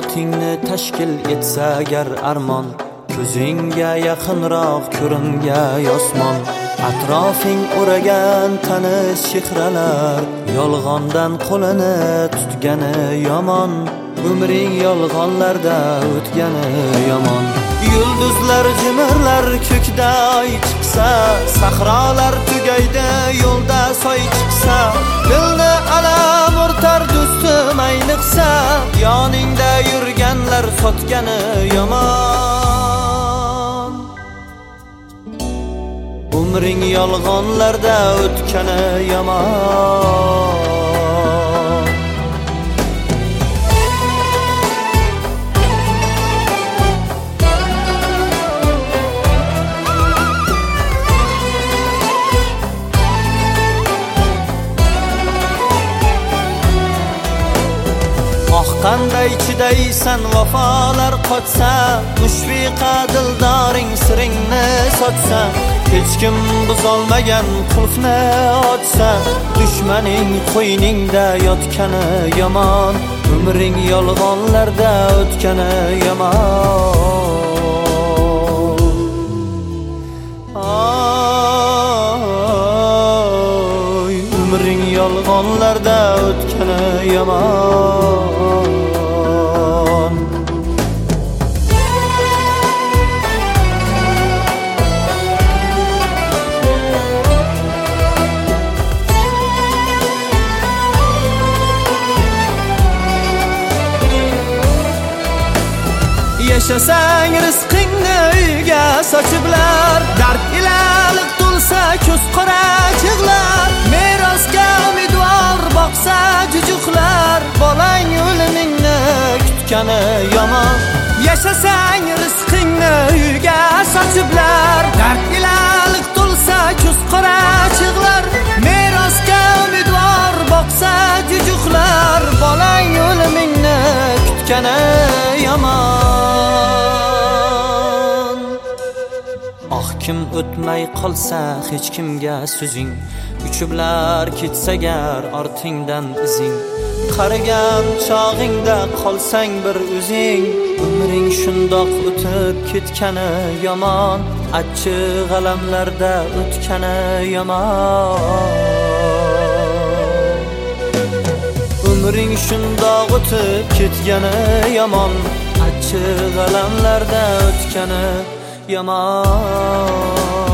hayotingni tashkil etsa agar armon, ko'zingga yaqinroq ko'ringa osmon. Atrofing o'ragan tanish chehralar, yolg'ondan qo'lini tutgani yomon. Umring yolg'onlarda o'tgani yomon. Yulduzlar jimirlar ko'kda oy chiqsa, sahrolar tugaydi yo'lda soy chiqsa. Dilni alam o'rtar do'stim ayniqsa, yoningda yurganlar sotgani yomon. Umring yolg'onlarda o'tgani yomon. Qanday chidaysan vafolar qochsa, mushfiqa dildoring siringni sotsa. Hech kim buzolmagan qulfni ochsa, dushmaning qo'yningda yotgani yomon. Umring yolg'onlarda o'tgani yomon. Oy, umring yolg'onlarda o'tgani yomon. Yashasang rizqingni uyga sochiblar, dard ilaliq to'lsa ko'z qora chig'lar. Merosga umidvor boqsa jujuqlar, bolang o'limingni kutgani yomon. Yashasang rizqingni uyga sochiblar, dard ilaliq to'lsa ko'z qora chig'lar. Merosga umidvor boqsa jujuqlar, bolang o'limingni kutgani yomon. Kim o'tmay qolsa hech kimga so'zing, uchiblar ketsagar ortingdan izing. Qarigan chog'ingda qolsang bir o'zing, umring shundoq o'tib ketgani yomon. Achchiq g'alamlarda o'tgani yomon. Umring shundoq o'tib ketgani yomon. Achchiq g'alamlarda o'tgani yomon.